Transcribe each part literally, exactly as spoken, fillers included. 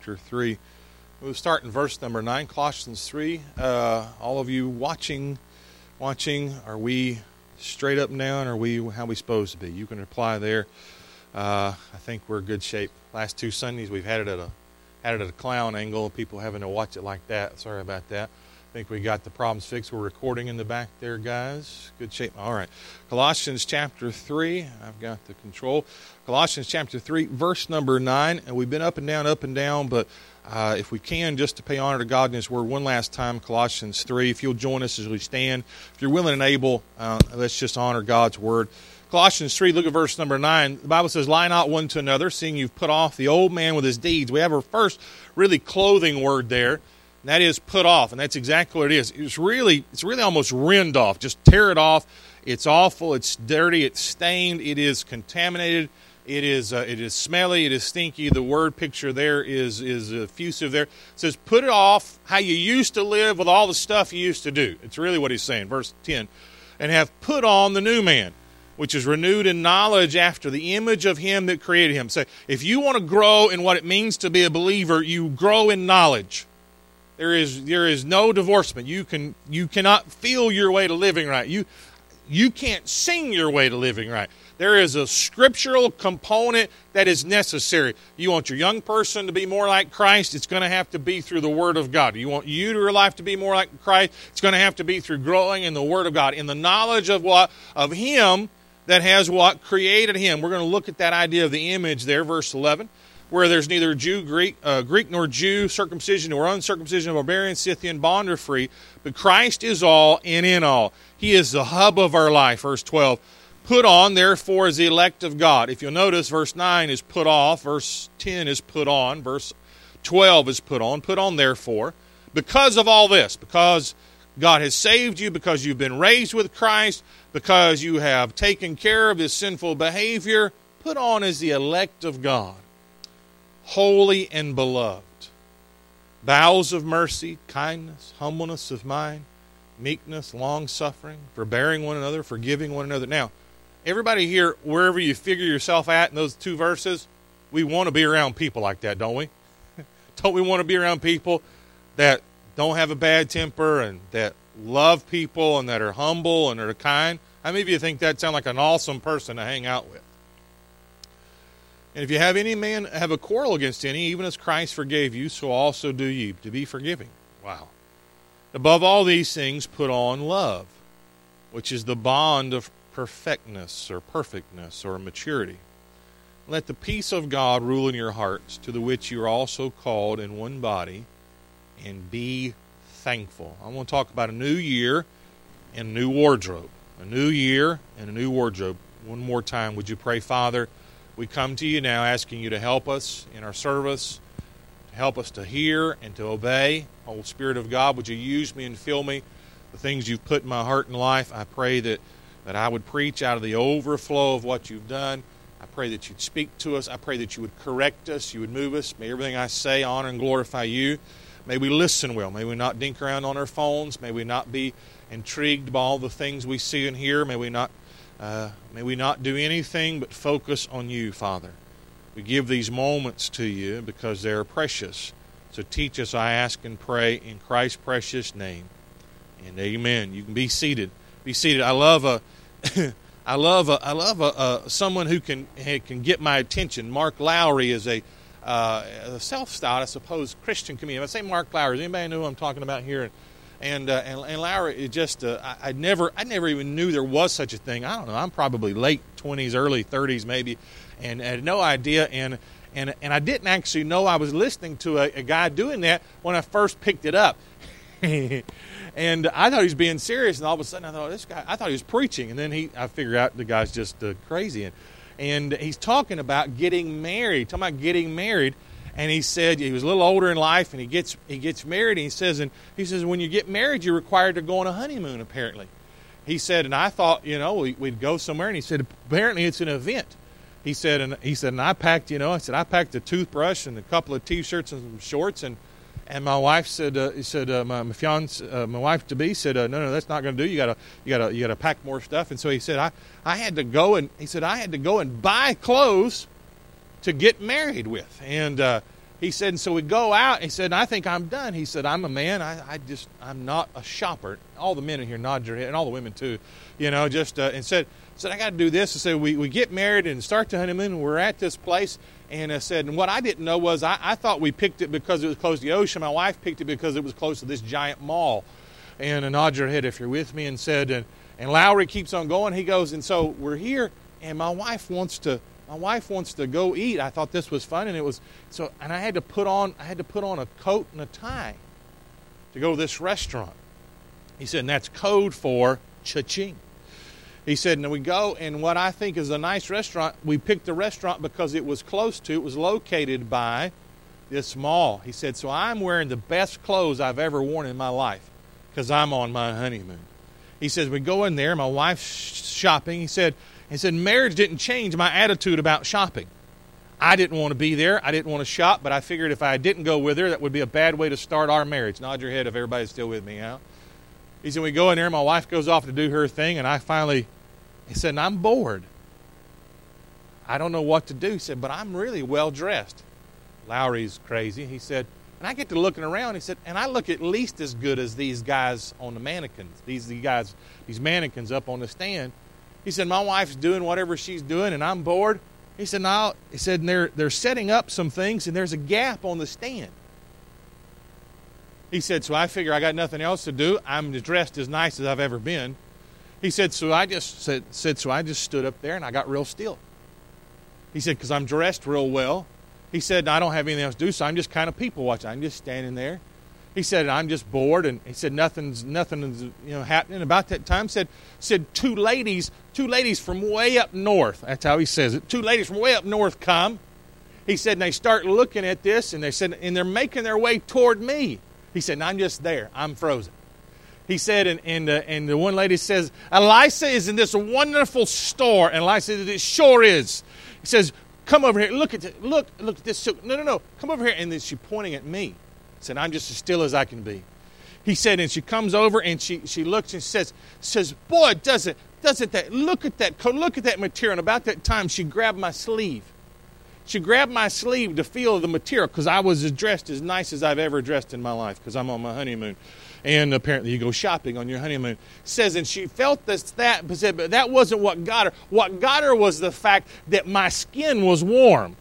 chapter three. We'll start in verse number nine, Colossians three. Uh, all of you watching, watching, are we straight up and down? Or are we how we supposed to be? You can reply there. Uh, I think we're in good shape. Last two Sundays we've had it at a had it at a clown angle. People having to watch it like that. Sorry about that. I think we got the problems fixed. We're recording in the back there, guys. Good shape. All right. Colossians chapter three. I've got the control. Colossians chapter three, verse number nine. And we've been up and down, up and down, but uh, if we can, just to pay honor to God and His Word, one last time, Colossians three. If you'll join us as we stand. If you're willing and able, uh, let's just honor God's Word. Colossians three, look at verse number nine. The Bible says, lie not one to another, seeing you've put off the old man with his deeds. We have our first really clothing word there. And that is put off, and that's exactly what it is. It's really, it's really almost rend off. Just tear it off. It's awful. It's dirty. It's stained. It is contaminated. It is, uh, it is smelly. It is stinky. The word picture there is is effusive. There it says, put it off how you used to live with all the stuff you used to do. It's really what he's saying. Verse ten, and have put on the new man, which is renewed in knowledge after the image of Him that created him. So if you want to grow in what it means to be a believer, you grow in knowledge. There is there is no divorcement. You can you cannot feel your way to living right. You you can't sing your way to living right. There is a scriptural component that is necessary. You want your young person to be more like Christ, it's going to have to be through the Word of God. You want you to your life to be more like Christ, it's going to have to be through growing in the Word of God, in the knowledge of what of Him that has what created Him. We're going to look at that idea of the image there, verse eleven. Where there's neither Jew, Greek, uh, Greek nor Jew, circumcision nor uncircumcision, barbarian, Scythian, bond or free, but Christ is all and in all. He is the hub of our life, verse twelve. Put on, therefore, as the elect of God. If you'll notice, verse nine is put off, verse ten is put on, verse twelve is put on. Put on, therefore, because of all this, because God has saved you, because you've been raised with Christ, because you have taken care of His sinful behavior, put on as the elect of God, holy and beloved, bowels of mercy, kindness, humbleness of mind, meekness, long-suffering, forbearing one another, forgiving one another. Now, everybody here, wherever you figure yourself at in those two verses, we want to be around people like that, don't we? Don't we want to be around people that don't have a bad temper and that love people and that are humble and are kind? How many of you think that sounds like an awesome person to hang out with? And if you have any man have a quarrel against any, even as Christ forgave you, so also do ye, to be forgiving. Wow. Above all these things, put on love, which is the bond of perfectness or perfectness or maturity. Let the peace of God rule in your hearts, to the which you are also called in one body, and be thankful. I want to talk about a new year and a new wardrobe. A new year and a new wardrobe. One more time, would you pray, Father? We come to you now asking you to help us in our service, to help us to hear and to obey. Holy Spirit of God, would you use me and fill me the things you've put in my heart and life? I pray that, that I would preach out of the overflow of what you've done. I pray that you'd speak to us. I pray that you would correct us, you would move us. May everything I say honor and glorify you. May we listen well. May we not dink around on our phones. May we not be intrigued by all the things we see and hear. May we not Uh, may we not do anything but focus on you, Father. We give these moments to you because they are precious. So teach us, I ask and pray, in Christ's precious name. And amen. You can be seated. Be seated. I love a, I love a, I love a, a, someone who can can get my attention. Mark Lowry is a, uh, a self-styled, I suppose, Christian comedian. I say Mark Lowry. Does anybody know who I'm talking about here? And, uh, and and Lowry, it just uh, I, I never I never even knew there was such a thing. I don't know. I'm probably late twenties, early thirties, maybe, and I had no idea. And and and I didn't actually know I was listening to a, a guy doing that when I first picked it up. And I thought he was being serious, and all of a sudden I thought this guy. I thought he was preaching, and then he I figured out the guy's just uh, crazy, and and he's talking about getting married, talking about getting married. And he said he was a little older in life, and he gets he gets married. And he says, and he says, when you get married, you're required to go on a honeymoon. Apparently, he said, and I thought, you know, we, we'd go somewhere. And he said, apparently, it's an event. He said, and he said, and I packed, you know, I said I packed a toothbrush and a couple of T-shirts and some shorts. And and my wife said, uh, he said, uh, my my fiance, uh, my wife to be said, uh, no, no, that's not going to do. You gotta you gotta you gotta pack more stuff. And so he said, I I had to go and he said I had to go and buy clothes to get married with. And uh, He said, and so we go out. He said, and I think I'm done. He said, I'm a man. I, I just, I'm not a shopper. All the men in here nod your head, and all the women too. You know, just, uh, and said, said, I got to do this. I said, we, we get married and start the honeymoon, and we're at this place. And I said, and what I didn't know was I, I thought we picked it because it was close to the ocean. My wife picked it because it was close to this giant mall. And uh, nod your head if you're with me, and said, and, and Lowry keeps on going. He goes, and so we're here, and my wife wants to, my wife wants to go eat. I thought this was fun, and it was so. And I had to put on, I had to put on a coat and a tie to go to this restaurant. He said, and that's code for cha-ching. He said, and we go, and what I think is a nice restaurant, we picked the restaurant because it was close to, it was located by this mall. He said, so I'm wearing the best clothes I've ever worn in my life because I'm on my honeymoon. He says, we go in there, my wife's shopping. He said, he said, marriage didn't change my attitude about shopping. I didn't want to be there. I didn't want to shop, but I figured if I didn't go with her, that would be a bad way to start our marriage. Nod your head if everybody's still with me, huh? He said, we go in there, my wife goes off to do her thing, and I finally, he said, and I'm bored. I don't know what to do. He said, but I'm really well dressed. Lowry's crazy. He said, and I get to looking around. He said, and I look at least as good as these guys on the mannequins, these, these guys, these mannequins up on the stand. He said, my wife's doing whatever she's doing, and I'm bored. He said, now, he said, and they're, they're setting up some things, and there's a gap on the stand. He said, so I figure I got nothing else to do. I'm dressed as nice as I've ever been. He said, so I just said, said so I just stood up there, and I got real still. He said, because I'm dressed real well. He said, I don't have anything else to do, so I'm just kind of people watching. I'm just standing there. He said, I'm just bored, and he said, nothing's nothing's you know happening. About that time, said said two ladies, two ladies from way up north. That's how he says it. Two ladies from way up north come. He said, and they start looking at this, and they said, and they're making their way toward me. He said, and I'm just there. I'm frozen. He said, and and, uh, and the one lady says, Elisa is in this wonderful store. And Elisa said, it sure is. He says, come over here. Look at it. Look, look at this. No, no, no. Come over here. And then she's pointing at me. Said, I'm just as still as I can be. He said, and she comes over and she, she looks and says, says, boy, doesn't, doesn't that, look at that, look at that material. And about that time, she grabbed my sleeve. She grabbed my sleeve to feel the material because I was dressed as nice as I've ever dressed in my life because I'm on my honeymoon. And apparently you go shopping on your honeymoon. Says, and she felt this, that, but said, but that wasn't what got her. What got her was the fact that my skin was warm.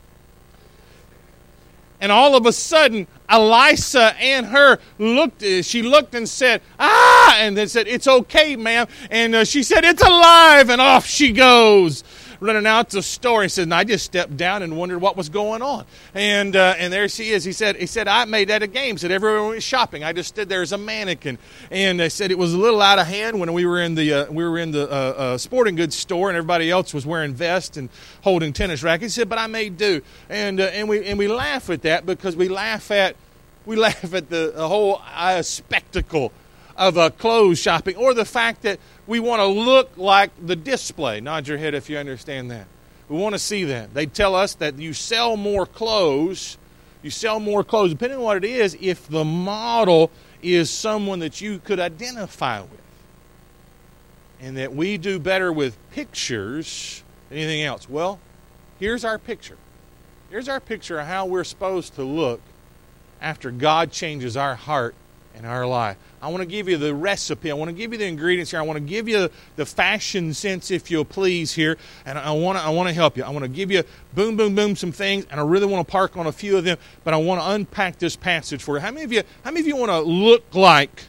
And all of a sudden, Elisa and her looked, she looked and said, ah, and then said, it's okay, ma'am. And uh, she said, it's alive, and off she goes, running out to the store. He said, and I just stepped down and wondered what was going on. And uh, and there she is. He said, he said, I made that a game. He said, everyone went shopping. I just stood there as a mannequin. And they said it was a little out of hand when we were in the uh, we were in the uh, uh, sporting goods store, and everybody else was wearing vests and holding tennis rackets. He said, but I made do. And uh, and we and we laugh at that because we laugh at we laugh at the, the whole uh, spectacle of uh, clothes shopping, or the fact that we want to look like the display. Nod your head if you understand that. We want to see that. They tell us that you sell more clothes, you sell more clothes, depending on what it is, if the model is someone that you could identify with. And that we do better with pictures than anything else. Well, here's our picture. Here's our picture of how we're supposed to look after God changes our heart and our life. I want to give you the recipe. I want to give you the ingredients here. I want to give you the fashion sense, if you'll please, here. And I want to, I want to help you. I want to give you boom, boom, boom, some things, and I really want to park on a few of them, but I want to unpack this passage for you. How many of you, how many of you want to look like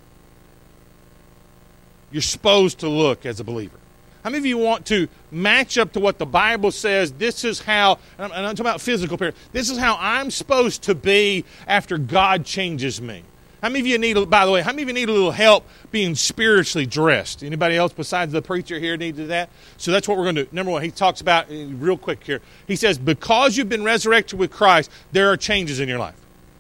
you're supposed to look as a believer? How many of you want to match up to what the Bible says? This is how, and I'm talking about physical appearance, this is how I'm supposed to be after God changes me. How many of you need, by the way, how many of you need a little help being spiritually dressed? Anybody else besides the preacher here need to do that? So that's what we're going to do. Number one, he talks about, real quick here, he says, because you've been resurrected with Christ, there are changes in your life.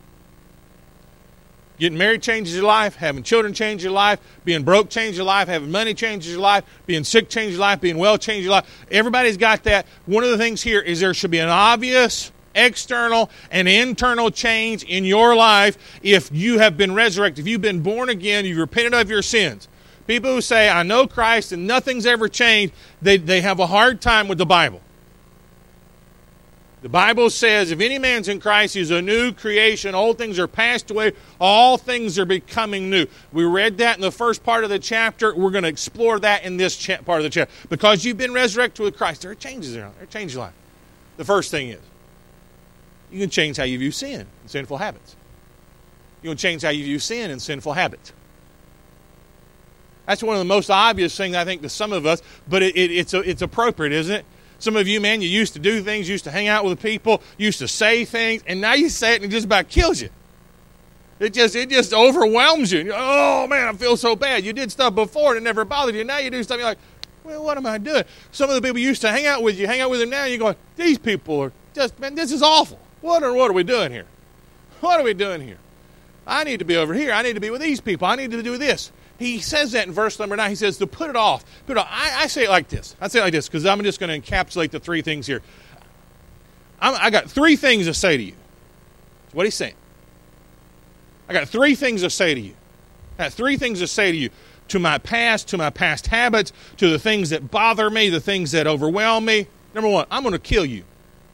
Getting married changes your life. Having children changes your life. Being broke changes your life. Having money changes your life. Being sick changes your life. Being well changes your life. Everybody's got that. One of the things here is there should be an obvious external and internal change in your life if you have been resurrected. If you've been born again, you've repented of your sins. People who say, I know Christ and nothing's ever changed, they, they have a hard time with the Bible. The Bible says, if any man's in Christ, he's a new creation. Old things are passed away. All things are becoming new. We read that in the first part of the chapter. We're going to explore that in this cha- part of the chapter. Because you've been resurrected with Christ, there are changes there. There are changes in life. The first thing is, you can change how you view sin and sinful habits. You can change how you view sin and sinful habits. That's one of the most obvious things, I think, to some of us, but it, it, it's, a, it's appropriate, isn't it? Some of you, man, you used to do things, used to hang out with people, used to say things, and now you say it and it just about kills you. It just it just overwhelms you. Oh, man, I feel so bad. You did stuff before and it never bothered you. Now you do stuff, you're like, well, what am I doing? Some of the people you used to hang out with, you hang out with them now, and you're going, these people are just, man, this is awful. What are, what are we doing here? What are we doing here? I need to be over here. I need to be with these people. I need to do this. He says that in verse number nine. He says to put it off. Put it off. I, I say it like this. I say it like this because I'm just going to encapsulate the three things here. I'm, I got three things to say to you. That's what he's saying. I got three things to say to you. I got three things to say to you. To my past, to my past habits, to the things that bother me, the things that overwhelm me. Number one, I'm going to kill you.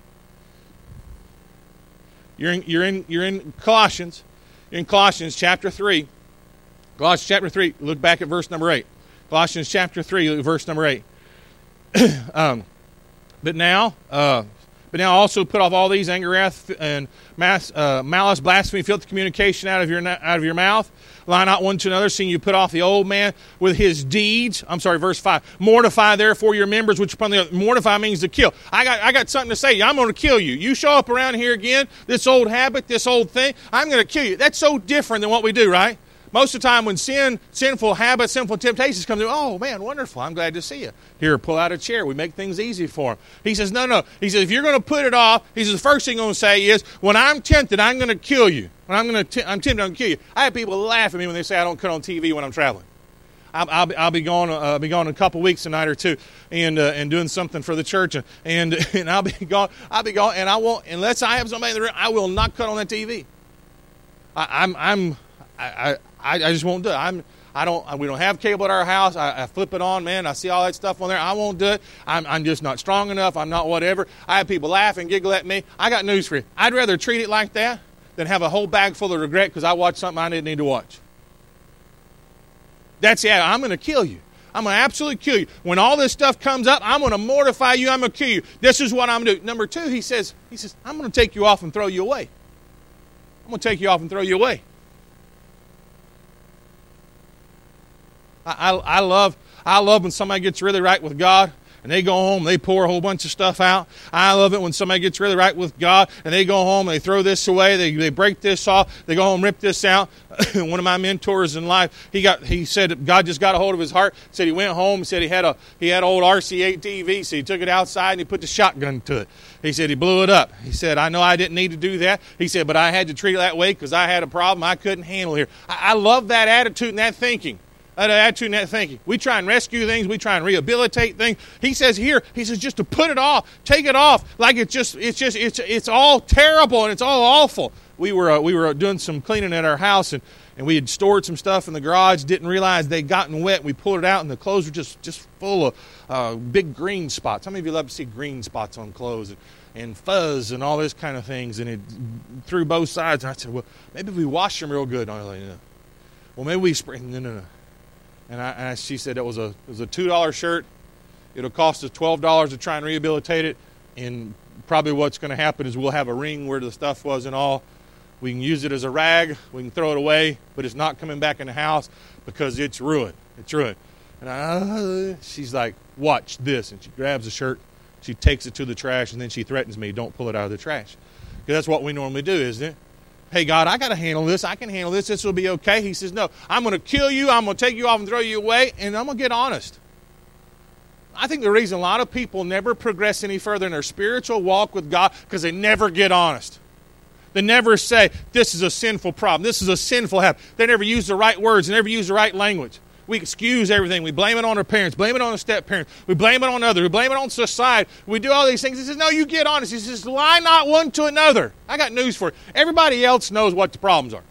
You're in, you're in, you're in Colossians. You're in Colossians chapter three. Colossians chapter three, look back at verse number eight. Colossians chapter three, verse number eight. um, but now, uh, but now also put off all these: anger, wrath, and mass, uh, malice, blasphemy, filthy communication out of your out of your mouth. Lie not one to another, seeing you put off the old man with his deeds. I'm sorry, verse five. Mortify therefore your members which upon the other. Mortify means to kill. I got I got something to say. I'm going to kill you. You show up around here again, this old habit, this old thing, I'm going to kill you. That's so different than what we do, right? Most of the time when sin, sinful habits, sinful temptations come to, oh, man, wonderful, I'm glad to see you. Here, pull out a chair. We make things easy for him. He says, no, no. He says, if you're going to put it off, he says, the first thing I'm going to say is, when I'm tempted, I'm going to kill you. When I'm going to, I'm tempted, I'm going to kill you. I have people laugh at me when they say I don't cut on T V when I'm traveling. I'll, I'll, be, I'll be gone. Uh, I'll be gone in a couple weeks, a night or two, and uh, and doing something for the church, and, and and I'll be gone. I'll be gone, and I won't unless I have somebody in the room. I will not cut on that T V. I, I'm I'm I, I I just won't do it. I'm I don't. We don't have cable at our house. I, I flip it on, man. I see all that stuff on there. I won't do it. I'm I'm just not strong enough. I'm not whatever. I have people laugh and giggle at me. I got news for you. I'd rather treat it like that than have a whole bag full of regret because I watched something I didn't need to watch. That's it. I'm going to kill you. I'm going to absolutely kill you. When all this stuff comes up, I'm going to mortify you. I'm going to kill you. This is what I'm going to do. Number two, he says, he says, I'm going to take you off and throw you away. I'm going to take you off and throw you away. I, I, I love I love when somebody gets really right with God and they go home, they pour a whole bunch of stuff out. I love it when somebody gets really right with God and they go home, they throw this away, they they break this off, they go home, rip this out. One of my mentors in life, he got he said God just got a hold of his heart. Said he went home, said he had a he had an old R C eight T V, so he took it outside and he put the shotgun to it. He said he blew it up. He said, I know I didn't need to do that. He said, but I had to treat it that way because I had a problem I couldn't handle here. I, I love that attitude and that thinking. That attitude and that thinking. We try and rescue things. We try and rehabilitate things. He says here, he says just to put it off, take it off, like it's just, it's just, it's, it's all terrible and it's all awful. We were, uh, we were doing some cleaning at our house and, and we had stored some stuff in the garage. Didn't realize they'd gotten wet. We pulled it out and the clothes were just, just full of uh, big green spots. How many of you love to see green spots on clothes and, and fuzz and all this kind of things? And it through both sides. And I said, well, maybe if we wash them real good. And I was like, no. Well, maybe we spray. No, no, no. And, I, and I, she said it was a it was a two dollar shirt. It'll cost us twelve dollars to try and rehabilitate it. And probably what's going to happen is we'll have a ring where the stuff was and all. We can use it as a rag. We can throw it away, but it's not coming back in the house because it's ruined. It's ruined. And I, uh, she's like, watch this. And she grabs the shirt. She takes it to the trash, and then she threatens me, don't pull it out of the trash. Because that's what we normally do, isn't it? Hey, God, I got to handle this. I can handle this. This will be okay. He says, no, I'm going to kill you. I'm going to take you off and throw you away, and I'm going to get honest. I think the reason a lot of people never progress any further in their spiritual walk with God because they never get honest. They never say, this is a sinful problem. This is a sinful habit. They never use the right words. They never use the right language. We excuse everything. We blame it on our parents. Blame it on the step-parents. We blame it on others. We blame it on society. We do all these things. He says, no, you get honest. He says, lie not one to another. I got news for you. Everybody else knows what the problems are.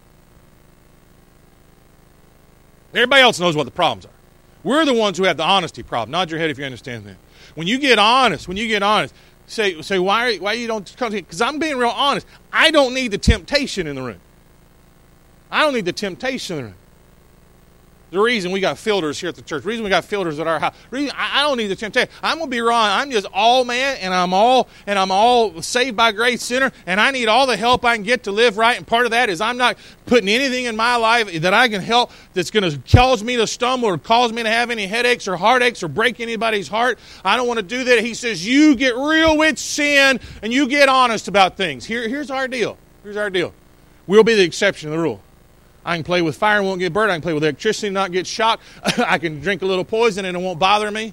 Everybody else knows what the problems are. We're the ones who have the honesty problem. Nod your head if you understand that. When you get honest, when you get honest, Say, say why, why you don't come to me? Because I'm being real honest. I don't need the temptation in the room. I don't need the temptation in the room. The reason we got filters here at the church, the reason we got filters at our house, reason, I, I don't need the temptation. I'm going to be wrong. I'm just all man, and I'm all and I'm all saved by grace sinner, and I need all the help I can get to live right. And part of that is I'm not putting anything in my life that I can help that's going to cause me to stumble or cause me to have any headaches or heartaches or break anybody's heart. I don't want to do that. He says, you get real with sin, and you get honest about things. Here, here's our deal. Here's our deal. We'll be the exception to the rule. I can play with fire and won't get burned. I can play with electricity and not get shocked. I can drink a little poison and it won't bother me.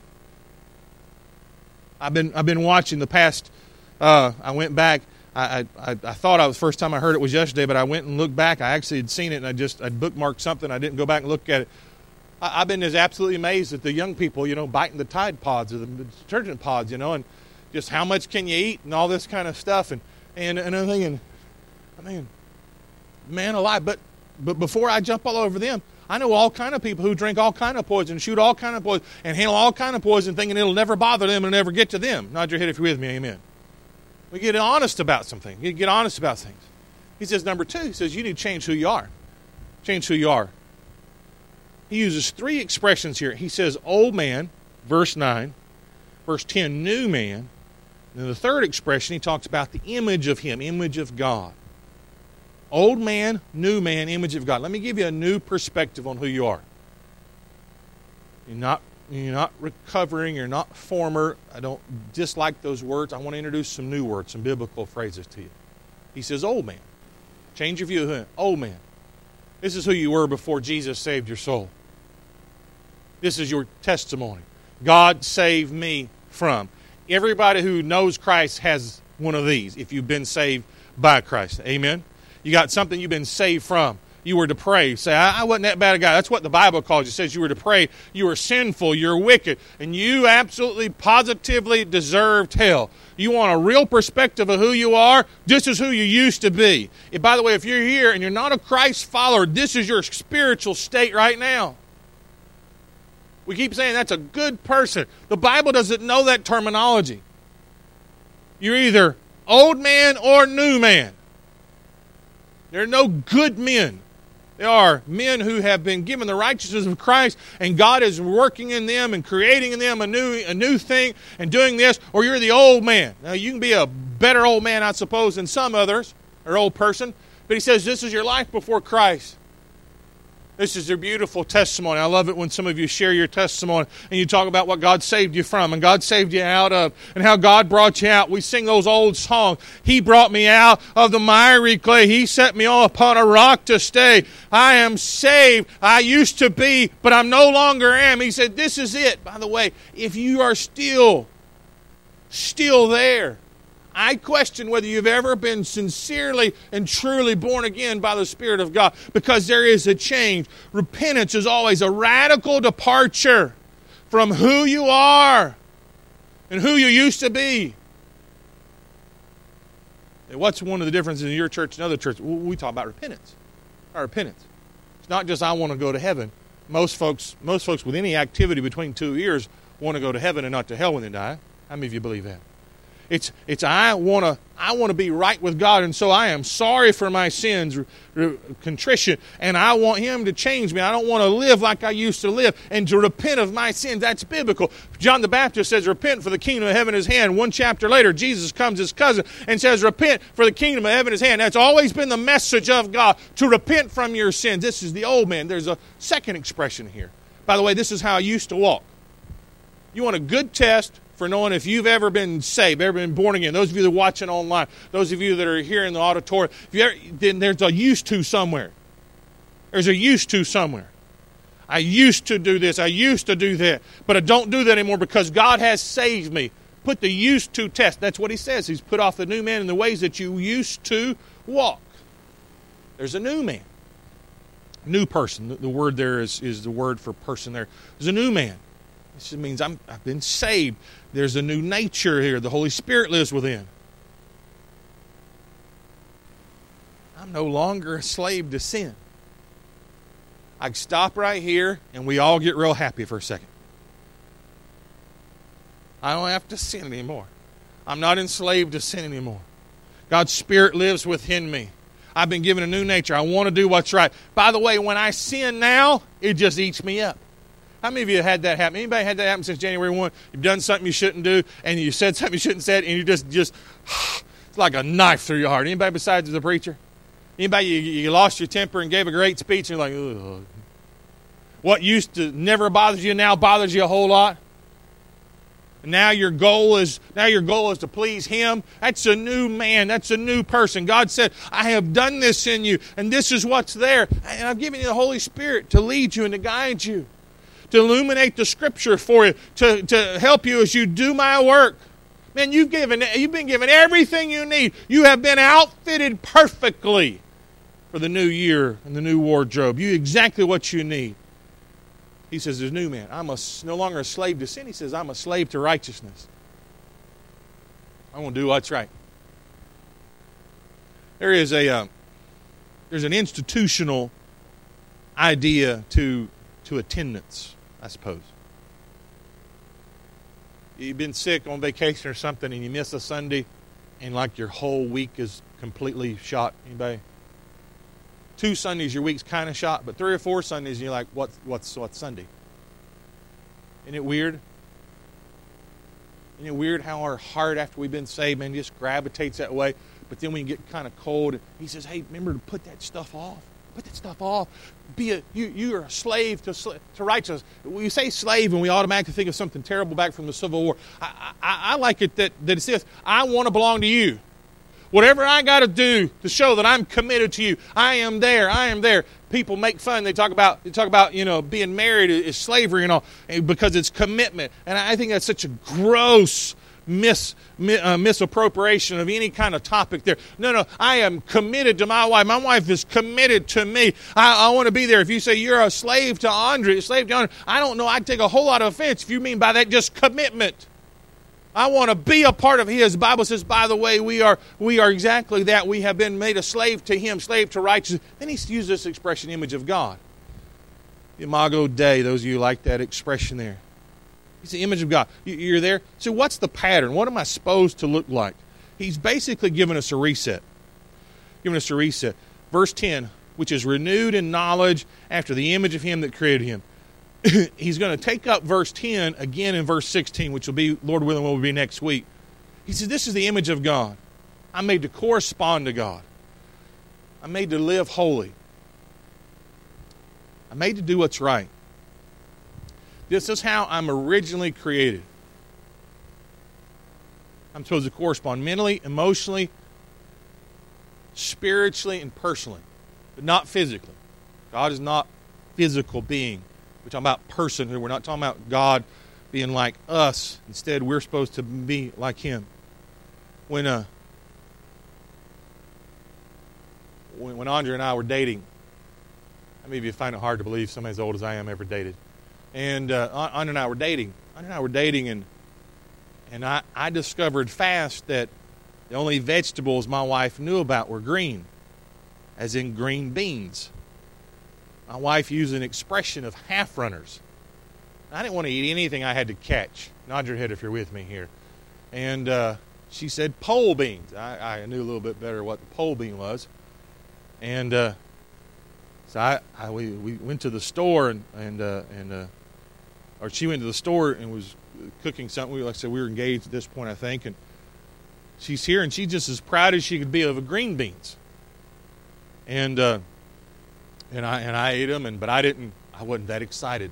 I've been I've been watching the past. Uh, I went back. I, I I thought I was the first time I heard it was yesterday, but I went and looked back. I actually had seen it and I just I bookmarked something. I didn't go back and look at it. I, I've been just absolutely amazed at the young people, you know, biting the Tide Pods or the detergent pods, you know, and just how much can you eat and all this kind of stuff. And and, and I'm thinking, I mean, man alive, but. But before I jump all over them, I know all kind of people who drink all kind of poison, shoot all kind of poison, and handle all kind of poison, thinking it'll never bother them and never get to them. Nod your head if you're with me, amen. We get honest about something. You get honest about things. He says, number two, he says, you need to change who you are. Change who you are. He uses three expressions here. He says, old man, verse nine. Verse ten, new man. And then the third expression, he talks about the image of him, image of God. Old man, new man, image of God. Let me give you a new perspective on who you are. You're not, you're not recovering, you're not former. I don't dislike those words. I want to introduce some new words, some biblical phrases to you. He says, old man. Change your view of him. Old man. This is who you were before Jesus saved your soul. This is your testimony. God saved me from. Everybody who knows Christ has one of these if you've been saved by Christ. Amen? You got something you've been saved from. You were depraved. Say, I, I wasn't that bad a guy. That's what the Bible calls you. It says you were depraved. You were sinful. You're wicked. And you absolutely, positively deserved hell. You want a real perspective of who you are? This is who you used to be. And by the way, if you're here and you're not a Christ follower, this is your spiritual state right now. We keep saying that's a good person. The Bible doesn't know that terminology. You're either old man or new man. There are no good men. There are men who have been given the righteousness of Christ, and God is working in them and creating in them a new a new thing and doing this, or you're the old man. Now, you can be a better old man, I suppose, than some others, or old person, but he says this is your life before Christ. This is a beautiful testimony. I love it when some of you share your testimony and you talk about what God saved you from and God saved you out of and how God brought you out. We sing those old songs. He brought me out of the miry clay. He set me on upon a rock to stay. I am saved. I used to be, but I'm no longer am. He said, this is it. By the way, if you are still, still there, I question whether you've ever been sincerely and truly born again by the Spirit of God, because there is a change. Repentance is always a radical departure from who you are and who you used to be. And what's one of the differences in your church and other churches? We talk about repentance. Our repentance. It's not just I want to go to heaven. Most folks, most folks with any activity between two ears want to go to heaven and not to hell when they die. How many of you believe that? It's it's I want to I want to be right with God, and so I am sorry for my sins, r- r- contrition, and I want Him to change me. I don't want to live like I used to live, and to repent of my sins. That's biblical. John the Baptist says, repent for the kingdom of heaven is hand. One chapter later, Jesus comes his cousin and says, repent for the kingdom of heaven is hand. That's always been the message of God, to repent from your sins. This is the old man. There's a second expression here. By the way, this is how I used to walk. You want a good test for knowing if you've ever been saved, ever been born again. Those of you that are watching online, those of you that are here in the auditorium, if you ever, then there's a used to somewhere. There's a used to somewhere. I used to do this. I used to do that. But I don't do that anymore because God has saved me. Put the used to test. That's what he says. He's put off the new man in the ways that you used to walk. There's a new man. New person. The word there is, is the word for person there. There's a new man. This means I'm, I've been saved. There's a new nature here. The Holy Spirit lives within. I'm no longer a slave to sin. I can stop right here and we all get real happy for a second. I don't have to sin anymore. I'm not enslaved to sin anymore. God's Spirit lives within me. I've been given a new nature. I want to do what's right. By the way, when I sin now, it just eats me up. How many of you have had that happen? Anybody had that happen since January first? You've done something you shouldn't do, and you said something you shouldn't have said, and you just, just it's like a knife through your heart. Anybody besides the preacher? Anybody, you, you lost your temper and gave a great speech, and you're like, ugh. What used to never bothers you now bothers you a whole lot? And now your goal is now your goal is to please Him. That's a new man. That's a new person. God said, I have done this in you, and this is what's there. And I've given you the Holy Spirit to lead you and to guide you, to illuminate the Scripture for you, to, to help you as you do my work. Man, you've given you've been given everything you need. You have been outfitted perfectly for the new year and the new wardrobe. You exactly what you need. He says, there's a new man. I'm a, no longer a slave to sin. He says, I'm a slave to righteousness. I want to do what's right. There is a, uh, there's an institutional idea to, to attendance, I suppose. You've been sick on vacation or something and you miss a Sunday and like your whole week is completely shot. Anybody? Two Sundays, your week's kind of shot, but three or four Sundays, and you're like, what, what's, what's Sunday? Isn't it weird? Isn't it weird how our heart, after we've been saved, man, just gravitates that way? But then when you get kind of cold, he says, hey, remember to put that stuff off. Put that stuff off. Be a, you, you are a slave to, to righteousness. We say slave, and we automatically think of something terrible back from the Civil War. I, I, I like it that, that it says, I want to belong to you. Whatever I got to do to show that I'm committed to you, I am there. I am there. People make fun. They talk about they talk about you know being married is slavery and all because it's commitment. And I think that's such a gross mis, mis uh, misappropriation of any kind of topic there. No, no. I am committed to my wife. My wife is committed to me. I, I want to be there. If you say you're a slave to Andre, a slave to Andre, I don't know. I'd take a whole lot of offense if you mean by that just commitment. I want to be a part of His. The Bible says, by the way, we are we are exactly that. We have been made a slave to Him, slave to righteousness. Then He uses this expression, image of God. Imago Dei, those of you who like that expression there. It's the image of God. You're there. So what's the pattern? What am I supposed to look like? He's basically given us a reset. Giving us a reset. Verse ten, which is renewed in knowledge after the image of Him that created Him. He's going to take up verse ten again in verse sixteen, which will be, Lord willing, will be next week. He says, this is the image of God. I'm made to correspond to God. I'm made to live holy. I'm made to do what's right. This is how I'm originally created. I'm supposed to correspond mentally, emotionally, spiritually, and personally, but not physically. God is not a physical being. We're talking about personhood. We're not talking about God being like us. Instead, we're supposed to be like Him. When uh, when, when Andre and I were dating, how many of you find it hard to believe somebody as old as I am ever dated? And uh, Andre and I were dating. Andre and I were dating, and and I, I discovered fast that the only vegetables my wife knew about were green, as in green beans. My wife used an expression of half-runners. I didn't want to eat anything I had to catch. Nod your head if you're with me here. And uh, she said pole beans. I, I knew a little bit better what the pole bean was. And uh, so I, I we, we went to the store, and and uh, and uh, or she went to the store and was cooking something. We, like I said, we were engaged at this point, I think. And she's here, and she's just as proud as she could be of the green beans. And uh, and I and I ate them, and but I didn't. I wasn't that excited.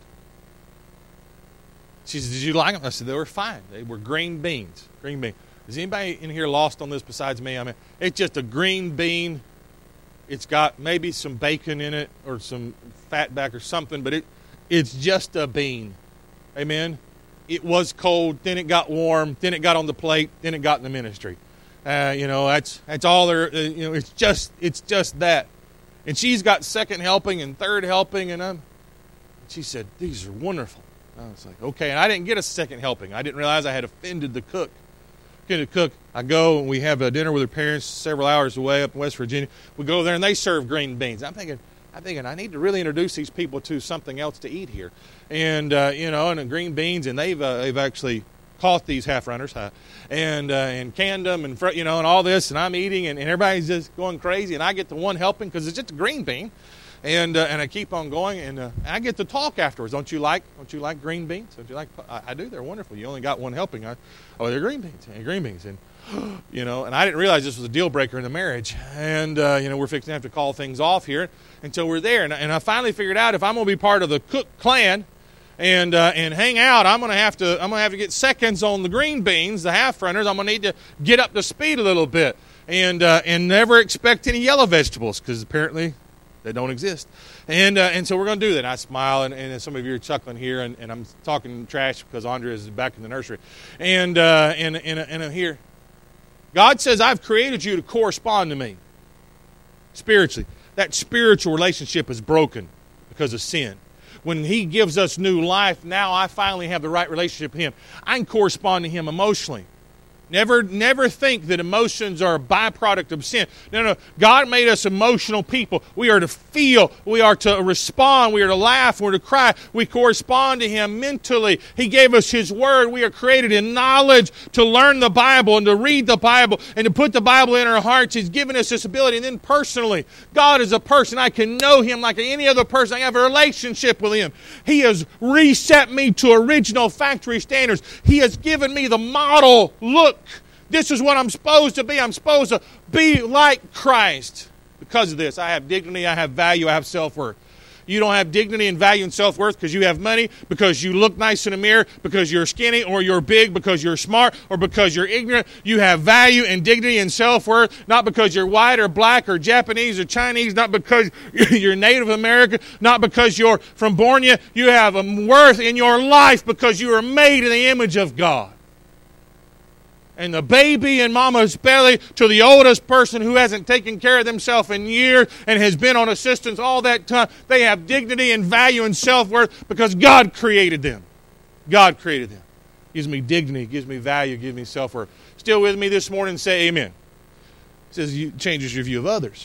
She said, "Did you like them?" I said, "They were fine. They were green beans. Green bean." Is anybody in here lost on this besides me? I mean, it's just a green bean. It's got maybe some bacon in it or some fat back or something, but it it's just a bean. Amen. It was cold, then it got warm, then it got on the plate, then it got in the ministry. Uh, you know, that's that's all there. Uh, you know, it's just it's just that. And she's got second helping and third helping, and I'm. She said, "These are wonderful." I was like, "Okay," and I didn't get a second helping. I didn't realize I had offended the cook. The cook. I go and we have a dinner with her parents several hours away up in West Virginia. We go there and they serve green beans. I'm thinking, I'm thinking I need to really introduce these people to something else to eat here, and uh, you know, and the green beans, and they've uh, they've actually caught these half runners, huh? and uh, and canned them, and you know, and all this, and I'm eating, and, and everybody's just going crazy, and I get the one helping because it's just a green bean, and uh, and I keep on going, and uh, I get to talk afterwards. Don't you like? Don't you like green beans? Don't you like? I, I do. They're wonderful. You only got one helping. I, oh, they're green beans. And green beans, and you know, and I didn't realize this was a deal breaker in the marriage, and uh, you know, we're fixing to have to call things off here until we're there, and, and I finally figured out if I'm going to be part of the Cook clan. And uh, and hang out, I'm gonna have to I'm gonna have to get seconds on the green beans, the half runners. I'm gonna need to get up to speed a little bit, and uh, and never expect any yellow vegetables because apparently they don't exist. And uh, and so we're gonna do that. And I smile, and, and some of you are chuckling here, and, and I'm talking trash because Andrea is back in the nursery, and uh, and and and I'm here. God says I've created you to correspond to me spiritually. That spiritual relationship is broken because of sin. When He gives us new life, now I finally have the right relationship with Him. I can correspond to Him emotionally. Never, never think that emotions are a byproduct of sin. No, no. God made us emotional people. We are to feel. We are to respond. We are to laugh. We're to cry. We correspond to Him mentally. He gave us His Word. We are created in knowledge to learn the Bible and to read the Bible and to put the Bible in our hearts. He's given us this ability. And then personally, God is a person. I can know Him like any other person. I have a relationship with Him. He has reset me to original factory standards. He has given me the model look. This is what I'm supposed to be. I'm supposed to be like Christ. Because of this, I have dignity, I have value, I have self-worth. You don't have dignity and value and self-worth because you have money, because you look nice in the mirror, because you're skinny, or you're big, because you're smart, or because you're ignorant. You have value and dignity and self-worth, not because you're white or black or Japanese or Chinese, not because you're Native American, not because you're from Borneo. You have a worth in your life because you are made in the image of God. And the baby in mama's belly to the oldest person who hasn't taken care of themselves in years and has been on assistance all that time, they have dignity and value and self-worth because God created them. God created them. Gives me dignity, gives me value, gives me self-worth. Still with me this morning? Say amen. It says it changes your view of others.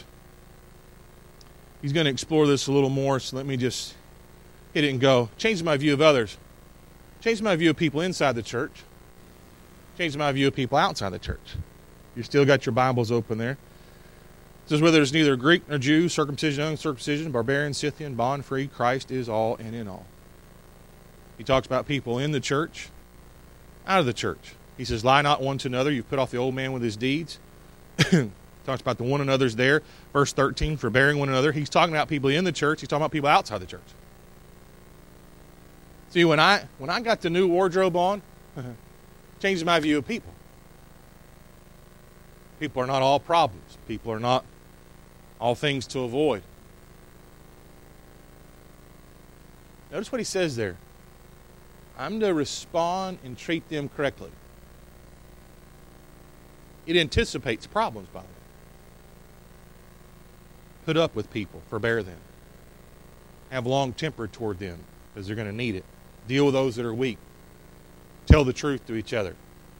He's going to explore this a little more, so let me just hit it and go. Changes my view of others. Changes my view of people inside the church. Changes my view of people outside the church. You still got your Bibles open there. It says, whether it's neither Greek nor Jew, circumcision, uncircumcision, barbarian, Scythian, bond, free, Christ is all and in all. He talks about people in the church, out of the church. He says, lie not one to another. You've put off the old man with his deeds. Talks about the one another's there. Verse thirteen, forbearing one another. He's talking about people in the church. He's talking about people outside the church. See, when I when I got the new wardrobe on, changes my view of people. People are not all problems. People are not all things to avoid. Notice what he says there. I'm to respond and treat them correctly. It anticipates problems, by the way. Put up with people, forbear them. Have long temper toward them, because they're going to need it. Deal with those that are weak. Tell the truth to each other.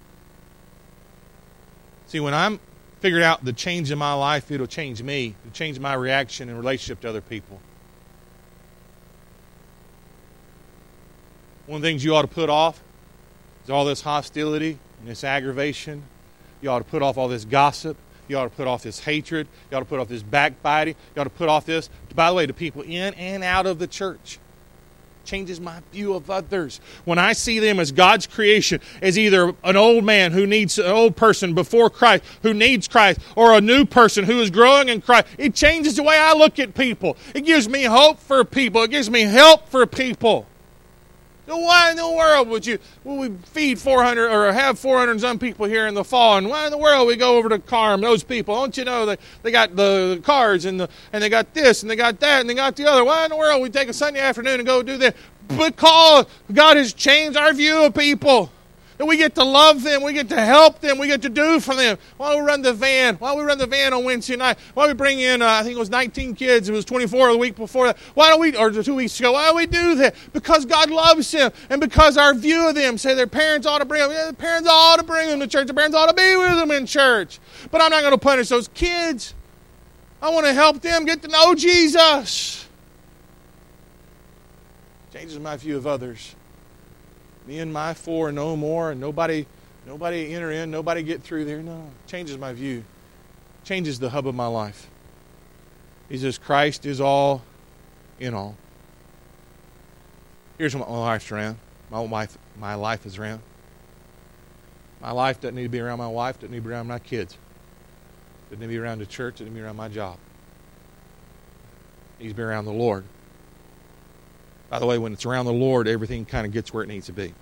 See, when I'm figured out the change in my life, it'll change me. It'll change my reaction and relationship to other people. One of the things you ought to put off is all this hostility and this aggravation. You ought to put off all this gossip. You ought to put off this hatred. You ought to put off this backbiting. You ought to put off this, by the way, to people in and out of the church. Changes my view of others. When I see them as God's creation, as either an old man who needs an old person before Christ, who needs Christ, or a new person who is growing in Christ, it changes the way I look at people. It gives me hope for people. It gives me help for people. So why in the world would you, will we feed four hundred or have four hundred and some people here in the fall? And why in the world we go over to Carm, those people? Don't you know they, they got the cards and the and they got this and they got that and they got the other? Why in the world we take a Sunday afternoon and go do that? Because God has changed our view of people. That we get to love them, we get to help them, we get to do for them. Why don't we run the van? Why don't we run the van on Wednesday night? Why don't we bring in, uh, I think it was nineteen kids, it was twenty-four the week before that. Why don't we, or two weeks ago, why don't we do that? Because God loves them, and because our view of them, say their parents ought to bring them, yeah, the parents ought to bring them to church, the parents ought to be with them in church. But I'm not going to punish those kids. I want to help them get to know Jesus. Changes my view of others. me and my four, no more, and nobody, nobody enter in, nobody get through there. No, changes my view, changes the hub of my life. He says, Christ is all in all. Here's what my life's around. My life, my life is around. My life doesn't need to be around my wife, doesn't need to be around my kids. Doesn't need to be around the church, doesn't need to be around my job. It needs to be around the Lord. By the way, when it's around the Lord, everything kind of gets where it needs to be.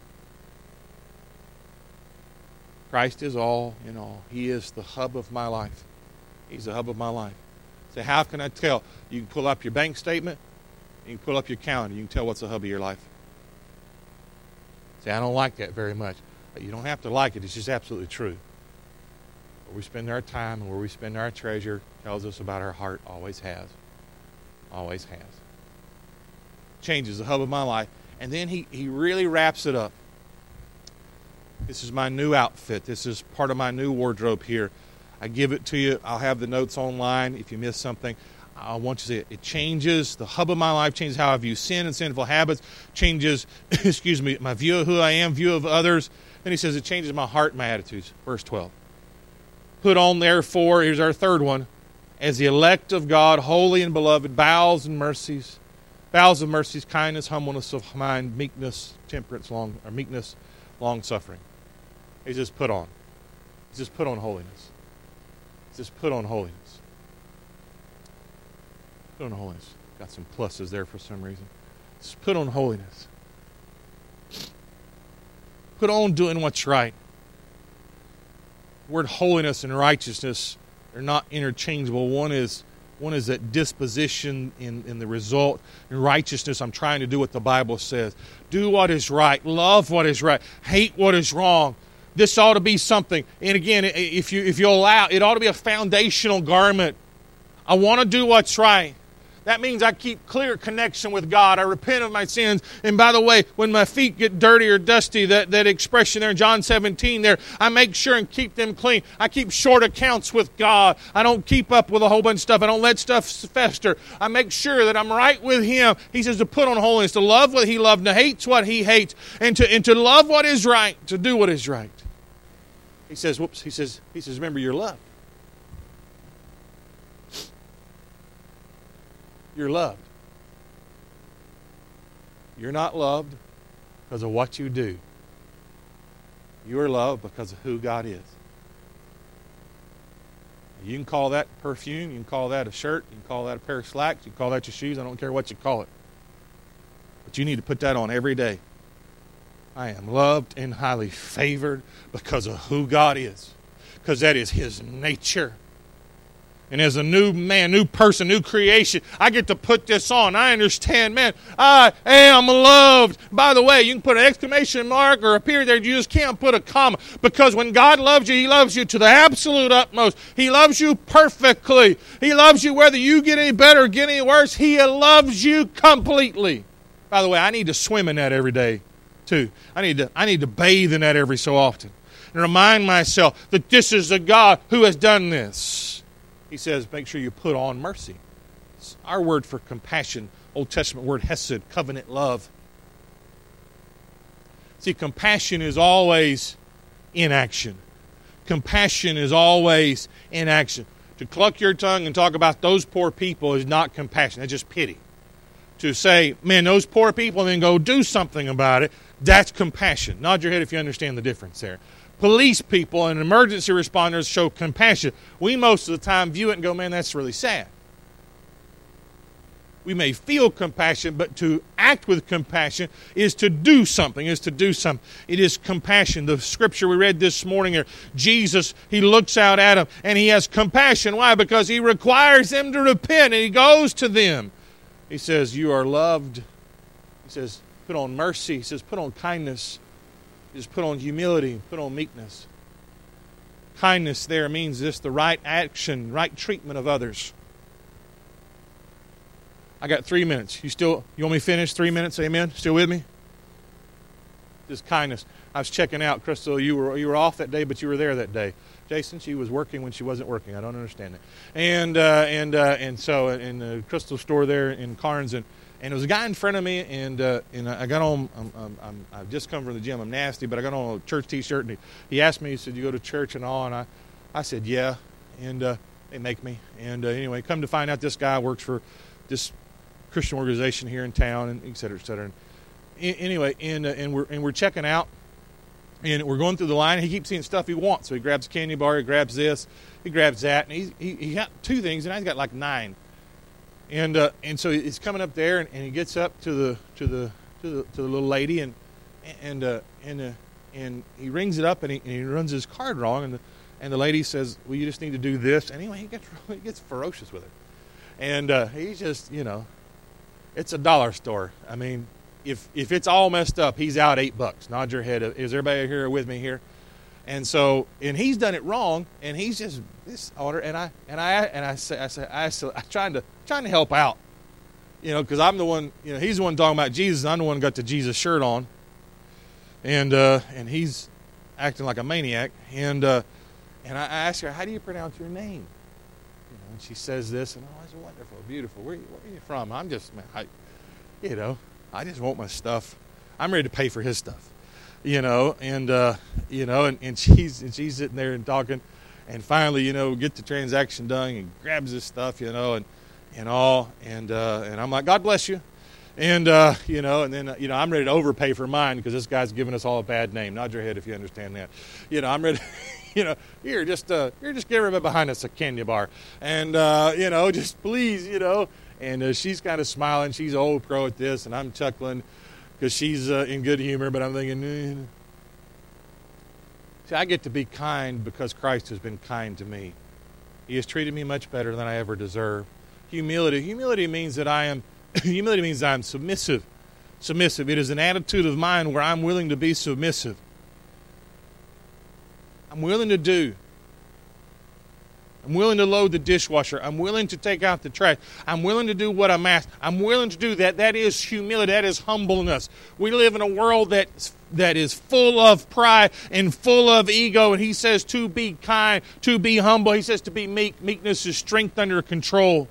Christ is all in all. He is the hub of my life. He's the hub of my life. So how can I tell? You can pull up your bank statement. You can pull up your calendar. You can tell what's the hub of your life. See, I don't like that very much. You don't have to like it. It's just absolutely true. Where we spend our time and where we spend our treasure tells us about our heart. Always has. Always has. Changes the hub of my life. And then he, he really wraps it up. This is my new outfit. This is part of my new wardrobe here. I give it to you. I'll have the notes online if you miss something. I want you to see it. It changes. The hub of my life changes how I view sin and sinful habits. Changes, excuse me, my view of who I am, view of others. Then he says it changes my heart and my attitudes. Verse twelve. Put on therefore, here's our third one, as the elect of God, holy and beloved, bowels and mercies, bowels of mercies, kindness, humbleness of mind, meekness, temperance, long or meekness, long suffering. He says put on. He says put on holiness. He says put on holiness. Put on holiness. Got some pluses there for some reason. Just put on holiness. Put on doing what's right. The word holiness and righteousness are not interchangeable. One is one is that disposition in, in the result. In righteousness, I'm trying to do what the Bible says. Do what is right. Love what is right. Hate what is wrong. This ought to be something. And again, if you if you allow, it ought to be a foundational garment. I want to do what's right. That means I keep clear connection with God. I repent of my sins. And by the way, when my feet get dirty or dusty, that, that expression there in John seventeen there, I make sure and keep them clean. I keep short accounts with God. I don't keep up with a whole bunch of stuff. I don't let stuff fester. I make sure that I'm right with Him. He says to put on holiness, to love what He loved, to hate what He hates, and to, and to love what is right, to do what is right. He says, whoops, he says, he says, remember your love. You're loved. You're not loved because of what you do. You are loved because of who God is. You can call that perfume. You can call that a shirt. You can call that a pair of slacks. You can call that your shoes. I don't care what you call it. But you need to put that on every day. I am loved and highly favored because of who God is. Because that is His nature. And as a new man, new person, new creation, I get to put this on. I understand, man, I am loved. By the way, you can put an exclamation mark or a period there. You just can't put a comma. Because when God loves you, He loves you to the absolute utmost. He loves you perfectly. He loves you whether you get any better or get any worse. He loves you completely. By the way, I need to swim in that every day, too. I need to, I need to bathe in that every so often. And remind myself that this is a God who has done this. He says, make sure you put on mercy. It's our word for compassion, Old Testament word hesed, covenant love. See, compassion is always in action. Compassion is always in action. To cluck your tongue and talk about those poor people is not compassion. That's just pity. To say, man, those poor people, and then go do something about it, that's compassion. Nod your head if you understand the difference there. Police people and emergency responders show compassion. We most of the time view it and go, man, that's really sad. We may feel compassion, but to act with compassion is to do something, is to do something. It is compassion. The scripture we read this morning here, Jesus, He looks out at them and He has compassion. Why? Because He requires them to repent and He goes to them. He says, you are loved. He says, put on mercy. He says, put on kindness. Just put on humility, put on meekness. Kindness there means this, the right action, right treatment of others. I got three minutes. You still, you want me to finish? Three minutes, amen? Still with me? Just kindness. I was checking out, Crystal, you were you were off that day, but you were there that day. Jason, she was working when she wasn't working. I don't understand it. And uh, and uh, and so in the Crystal store there in Carnes, and And there was a guy in front of me, and uh, and I got on, I'm, I'm, I'm, I've just come from the gym, I'm nasty, but I got on a church t-shirt, and he, he asked me, he said, you go to church and all, and I, I said, yeah, and uh, they make me. And uh, anyway, come to find out this guy works for this Christian organization here in town, and et cetera, et cetera. And anyway, and, uh, and, we're, and we're checking out, and we're going through the line. He keeps seeing stuff he wants, so he grabs a candy bar, he grabs this, he grabs that, and he's, he, he got two things, and I've got like nine. And uh, and so he's coming up there, and, and he gets up to the to the to the to the little lady, and and uh, and uh, and he rings it up, and he, and he runs his card wrong, and the and the lady says, "Well, you just need to do this." Anyway, he gets he gets ferocious with her, and uh, he's just you know, it's a dollar store. I mean, if if it's all messed up, he's out eight bucks. Nod your head. Is everybody here with me here? And so, and he's done it wrong, and he's just this order, and I and I and I say I say I say I'm trying to trying to help out, you know, because I'm the one, you know, he's the one talking about Jesus, and I'm the one who got the Jesus shirt on, and uh, and he's acting like a maniac, and uh, and I asked her, how do you pronounce your name? You know, and she says this, and oh, it's wonderful, beautiful. Where, where are you from? I'm just, man, I, you know, I just want my stuff. I'm ready to pay for his stuff. You know, and, uh, you know, and, and she's and she's sitting there and talking, and finally, you know, get the transaction done, and grabs this stuff, you know, and, and all, and, uh, and I'm like, God bless you. And, uh, you know, and then, uh, you know, I'm ready to overpay for mine because this guy's giving us all a bad name. Nod your head if you understand that. You know, I'm ready, you know, here, just, uh, here, just give her behind us a candy bar. And, uh, you know, just please, you know, and uh, she's kind of smiling. She's an old pro at this, and I'm chuckling because she's uh, in good humor, but I'm thinking, eh. See, I get to be kind because Christ has been kind to me. He has treated me much better than I ever deserve. Humility. Humility means that I am, humility means I'm submissive. Submissive. It is an attitude of mine where I'm willing to be submissive. I'm willing to do. I'm willing to load the dishwasher. I'm willing to take out the trash. I'm willing to do what I'm asked. I'm willing to do that. That is humility. That is humbleness. We live in a world that, that is full of pride and full of ego. And he says to be kind, to be humble. He says to be meek. Meekness is strength under control.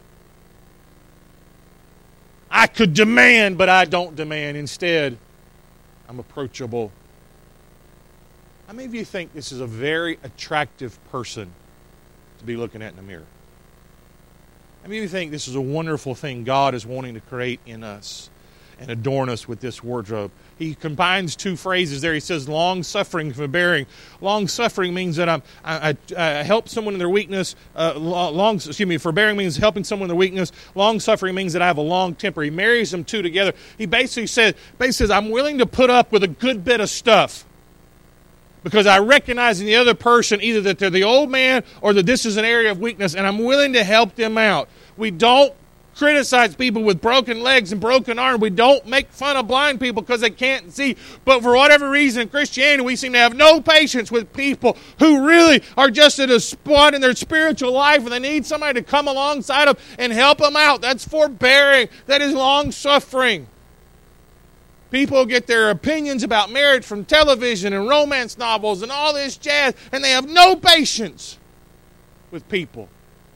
I could demand, but I don't demand. Instead, I'm approachable. How many of you think this is a very attractive person to be looking at in the mirror? How many of you think this is a wonderful thing God is wanting to create in us and adorn us with this wardrobe? He combines two phrases there. He says long-suffering, forbearing. Long-suffering means that I'm, I, I, I help someone in their weakness. Uh, long, excuse me, forbearing means helping someone in their weakness. Long-suffering means that I have a long temper. He marries them two together. He basically says, basically says, I'm willing to put up with a good bit of stuff because I recognize in the other person either that they're the old man or that this is an area of weakness, and I'm willing to help them out. We don't criticize people with broken legs and broken arms. We don't make fun of blind people because they can't see. But for whatever reason, in Christianity, we seem to have no patience with people who really are just at a spot in their spiritual life where they need somebody to come alongside them and help them out. That's forbearing. That is long-suffering. People get their opinions about marriage from television and romance novels and all this jazz, and they have no patience with people.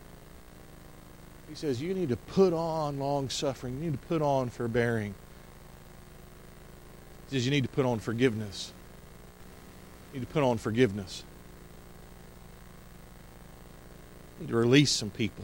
He says, you need to put on long-suffering. You need to put on forbearing. He says, you need to put on forgiveness. You need to put on forgiveness. You need to release some people.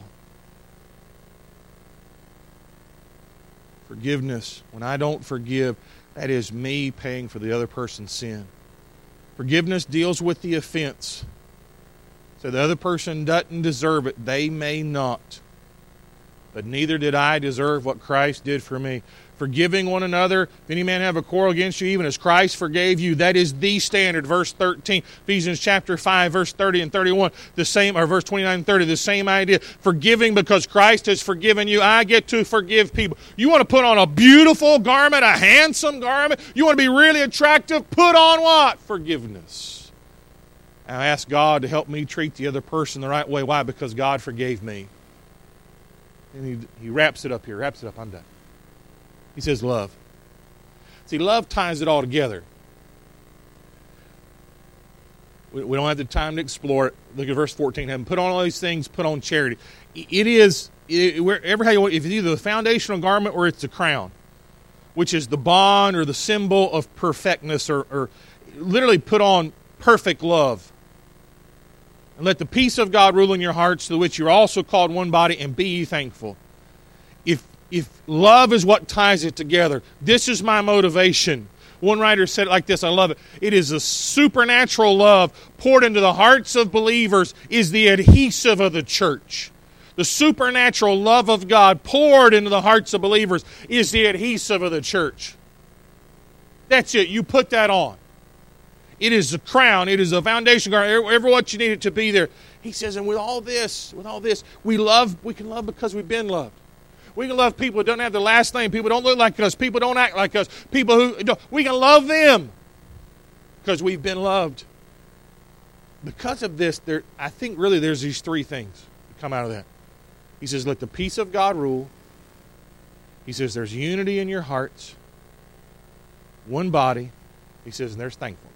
Forgiveness. When I don't forgive, that is me paying for the other person's sin. Forgiveness deals with the offense. So the other person doesn't deserve it. They may not. But neither did I deserve what Christ did for me. Forgiving one another. If any man have a quarrel against you, even as Christ forgave you, that is the standard. Verse thirteen, Ephesians chapter five, verse thirty and thirty-one, the same, or verse twenty-nine and thirty, the same idea. Forgiving because Christ has forgiven you. I get to forgive people. You want to put on a beautiful garment, a handsome garment? You want to be really attractive? Put on what? Forgiveness. And I ask God to help me treat the other person the right way. Why? Because God forgave me. And he, he wraps it up here. Wraps it up. I'm done. He says love. See, love ties it all together. We, we don't have the time to explore it. Look at verse fourteen. Having put on all these things, put on charity. It is, it, wherever how you want, if it's either the foundational garment or it's the crown, which is the bond or the symbol of perfectness, or, or literally put on perfect love. And let the peace of God rule in your hearts, to which you're also called one body, and be ye thankful. If if love is what ties it together, this is my motivation. One writer said it like this, I love it. It is a supernatural love poured into the hearts of believers is the adhesive of the church. The supernatural love of God poured into the hearts of believers is the adhesive of the church. That's it. You put that on. It is a crown. It is a foundation guard. Ever what you need it to be there. He says, and with all this, with all this, we love. We can love because we've been loved. We can love people who don't have the last name. People who don't look like us. People who don't act like us. People who don't. We can love them because we've been loved. Because of this, there, I think really there's these three things that come out of that. He says, let the peace of God rule. He says, there's unity in your hearts. One body. He says, and there's thankfulness.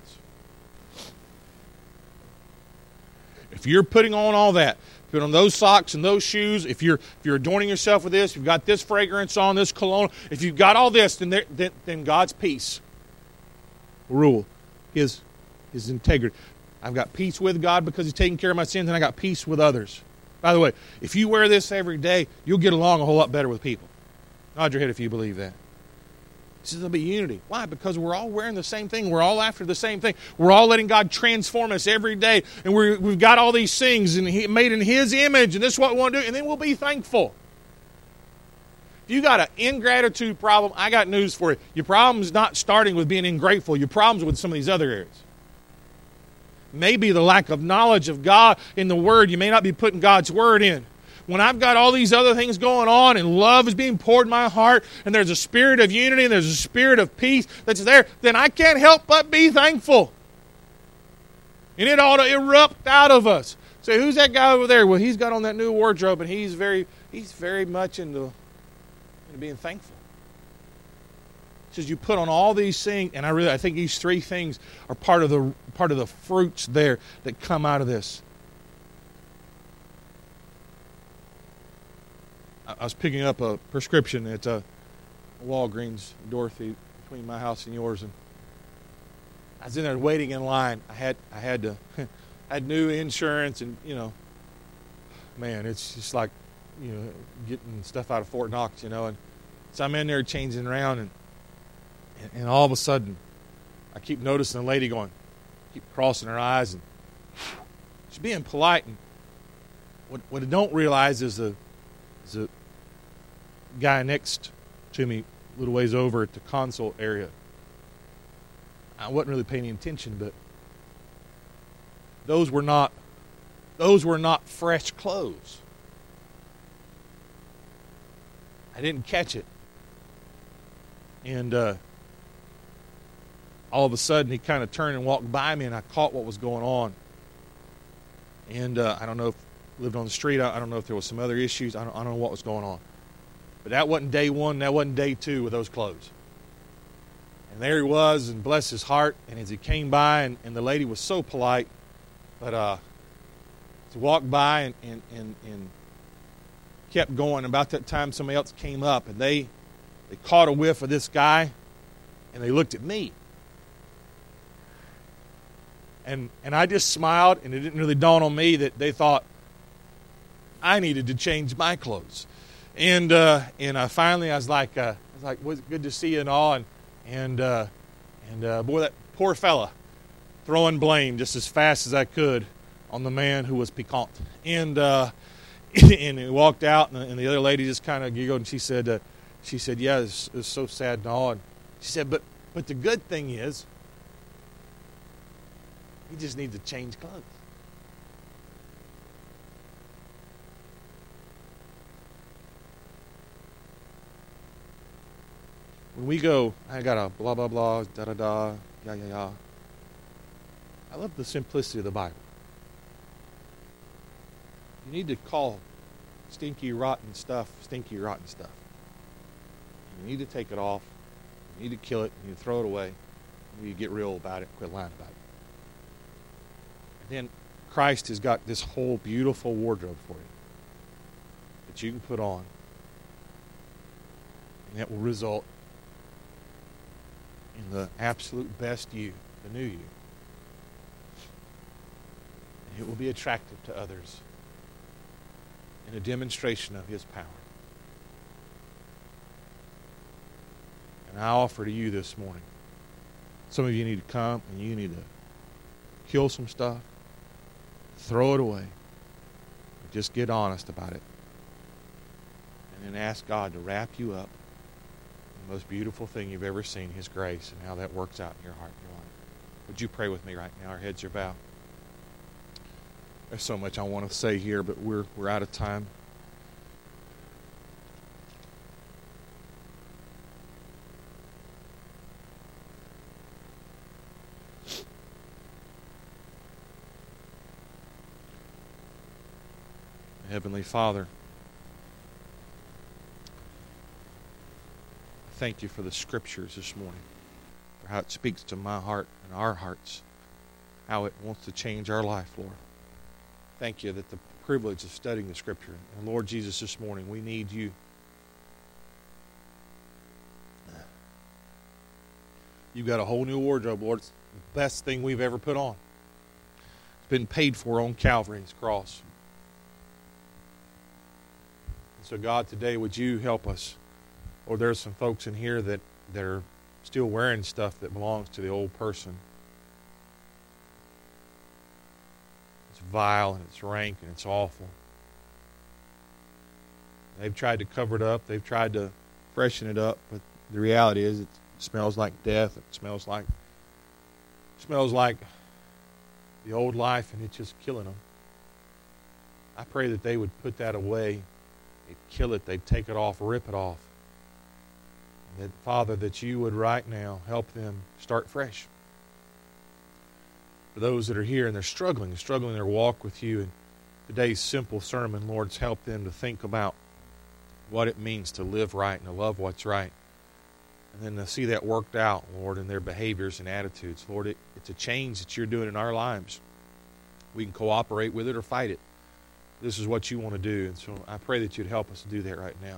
If you're putting on all that, put on those socks and those shoes, if you're if you're adorning yourself with this, you've got this fragrance on, this cologne, if you've got all this, then there, then, then God's peace will rule. His, his integrity. I've got peace with God because He's taking care of my sins, and I got peace with others. By the way, if you wear this every day, you'll get along a whole lot better with people. Nod your head if you believe that. He says there'll be unity. Why? Because we're all wearing the same thing. We're all after the same thing. We're all letting God transform us every day. And we're, we've got all these things and he, made in His image, and this is what we want to do. And then we'll be thankful. If you got an ingratitude problem, I got news for you. Your problem's not starting with being ungrateful. Your problem's with some of these other areas. Maybe the lack of knowledge of God in the Word. You may not be putting God's Word in. When I've got all these other things going on and love is being poured in my heart and there's a spirit of unity and there's a spirit of peace that's there, then I can't help but be thankful. And it ought to erupt out of us. Say, who's that guy over there? Well, he's got on that new wardrobe and he's very he's very much into, into being thankful. It says you put on all these things, and I really I think these three things are part of the part of the fruits there that come out of this. I was picking up a prescription at uh, Walgreens, Dorothy, between my house and yours, and I was in there waiting in line. I had I had to I had new insurance, and you know, man, it's just like you know getting stuff out of Fort Knox, you know. And so I'm in there changing around, and and, and all of a sudden, I keep noticing a lady going, keep crossing her eyes, and she's being polite. And what what I don't realize is the is a guy next to me a little ways over at the console area. I wasn't really paying any attention, but those were not those were not fresh clothes. I didn't catch it. And uh, all of a sudden he kind of turned and walked by me, and I caught what was going on. And uh, I don't know if lived on the street. I don't know if there was some other issues. I don't, I don't know what was going on. But that wasn't day one. That wasn't day two with those clothes. And there he was, and bless his heart. And as he came by, and, and the lady was so polite, but uh, to walk by and, and, and, and kept going. About that time, somebody else came up, and they they caught a whiff of this guy, and they looked at me. And and I just smiled, and it didn't really dawn on me that they thought I needed to change my clothes. And uh, and uh, finally I was like, uh, I was like, was it good to see you and all? And and uh, and uh, boy, that poor fella, throwing blame just as fast as I could on the man who was piquant. And uh, and he walked out, and, and the other lady just kind of giggled, and she said, uh, she said, yeah, it's, it's so sad and all. And she said, but but the good thing is, you just need to change clothes. When we go, I got a blah, blah, blah, da, da, da, yeah, yeah, yeah. I love the simplicity of the Bible. You need to call stinky, rotten stuff stinky, rotten stuff. You need to take it off. You need to kill it. You need to throw it away. You need to get real about it. Quit lying about it. then Christ has got this whole beautiful wardrobe for you that you can put on. And that will result in the absolute best you, the new you. And it will be attractive to others in a demonstration of His power. And I offer to you this morning, some of you need to come and you need to kill some stuff, throw it away, but just get honest about it. And then ask God to wrap you up in the most beautiful thing you've ever seen, His grace, and how that works out in your heart and your life. Would you pray with me right now? Our heads are bowed. There's so much I want to say here, but we're we're out of time. Heavenly Father, thank you for the Scriptures this morning, for how it speaks to my heart and our hearts, how it wants to change our life, Lord. Thank you that the privilege of studying the Scripture. And Lord Jesus, this morning we need you. You've got a whole new wardrobe, Lord. It's the best thing we've ever put on. It's been paid for on Calvary's cross. So God, today would you help us? Or there's some folks in here that, that are still wearing stuff that belongs to the old person. It's vile and it's rank and it's awful. They've tried to cover it up. They've tried to freshen it up. But the reality is it smells like death. It smells like, it smells like the old life, and it's just killing them. I pray that they would put that away. They'd kill it. They'd take it off, rip it off. And that, Father, that you would right now help them start fresh. For those that are here and they're struggling, struggling their walk with you, and today's simple sermon, Lord, help them to think about what it means to live right and to love what's right. And then to see that worked out, Lord, in their behaviors and attitudes. Lord, it, it's a change that you're doing in our lives. We can cooperate with it or fight it. This is what you want to do. And so I pray that you'd help us to do that right now.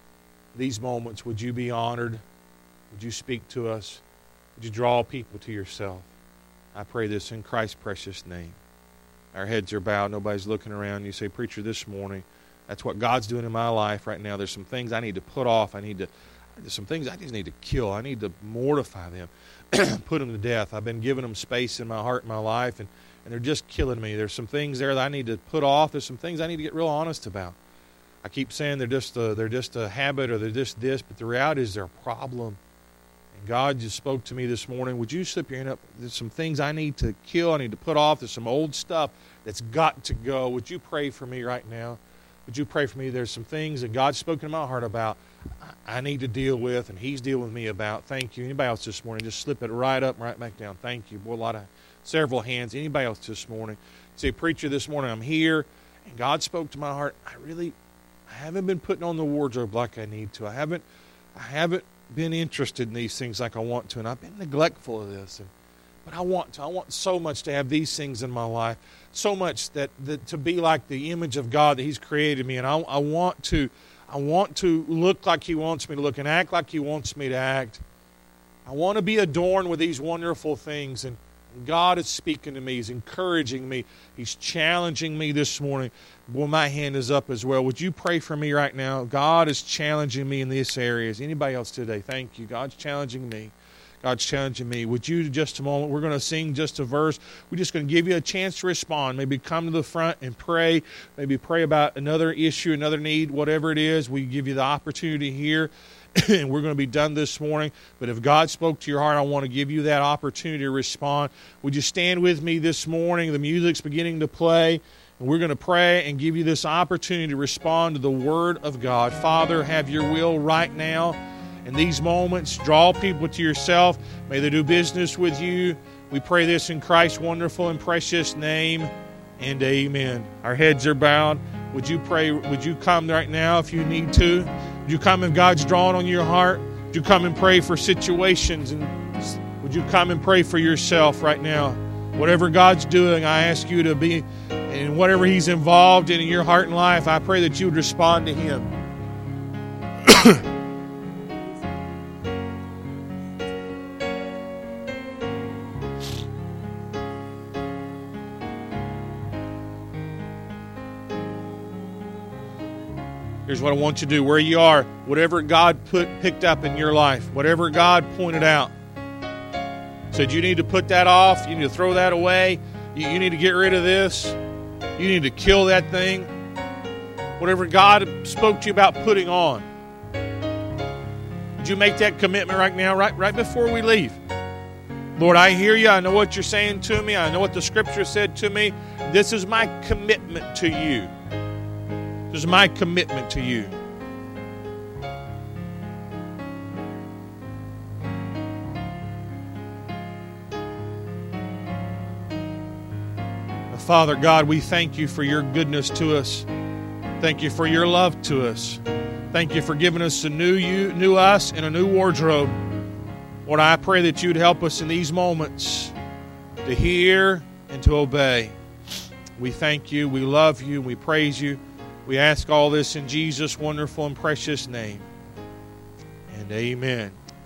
These moments, would you be honored? Would you speak to us? Would you draw people to yourself? I pray this in Christ's precious name. Our heads are bowed. Nobody's looking around. You say, Preacher, this morning, that's what God's doing in my life right now. There's some things I need to put off. I need to, there's some things I just need to kill. I need to mortify them, put them to death. I've been giving them space in my heart and my life, and And they're just killing me. There's some things there that I need to put off. There's some things I need to get real honest about. I keep saying they're just a, they're just a habit or they're just this, but the reality is they're a problem. And God just spoke to me this morning. Would you slip your hand up? There's some things I need to kill. I need to put off. There's some old stuff that's got to go. Would you pray for me right now? Would you pray for me? There's some things that God's spoken in my heart about I need to deal with, and He's dealing with me about. Thank you. Anybody else this morning? Just slip it right up and right back down. Thank you. Boy, a lot of several hands. Anybody else this morning? Say, Preacher, this morning I'm here, and God spoke to my heart. I really, I haven't been putting on the wardrobe like I need to. I haven't, I haven't been interested in these things like I want to, and I've been neglectful of this. And but I want to. I want so much to have these things in my life, so much that, that to be like the image of God that He's created me, and I, I want to, I want to look like He wants me to look and act like He wants me to act. I want to be adorned with these wonderful things, and God is speaking to me. He's encouraging me. He's challenging me this morning. Boy, my hand is up as well. Would you pray for me right now? God is challenging me in these areas. Anybody else today? Thank you. God's challenging me. God's challenging me. Would you, just a moment, we're going to sing just a verse. We're just going to give you a chance to respond. Maybe come to the front and pray. Maybe pray about another issue, another need, whatever it is. We give you the opportunity here. And we're going to be done this morning. But if God spoke to your heart, I want to give you that opportunity to respond. Would you stand with me this morning? The music's beginning to play. And we're going to pray and give you this opportunity to respond to the Word of God. Father, have your will right now. In these moments, draw people to yourself. May they do business with you. We pray this in Christ's wonderful and precious name. And amen. Our heads are bowed. Would you pray? Would you come right now if you need to? Would you come if God's drawn on your heart? Would you come and pray for situations? And would you come and pray for yourself right now? Whatever God's doing, I ask you to be, and whatever He's involved in, in your heart and life, I pray that you would respond to Him. Here's what I want you to do. Where you are, whatever God put picked up in your life, whatever God pointed out, said you need to put that off, you need to throw that away, you, you need to get rid of this, you need to kill that thing. Whatever God spoke to you about putting on, would you make that commitment right now, right, right before we leave? Lord, I hear you. I know what you're saying to me. I know what the Scripture said to me. This is my commitment to you. This is my commitment to you. Father God, we thank you for your goodness to us. Thank you for your love to us. Thank you for giving us a new you, new us, and a new wardrobe. Lord, I pray that you'd help us in these moments to hear and to obey. We thank you, we love you, we praise you. We ask all this in Jesus' wonderful and precious name. And amen.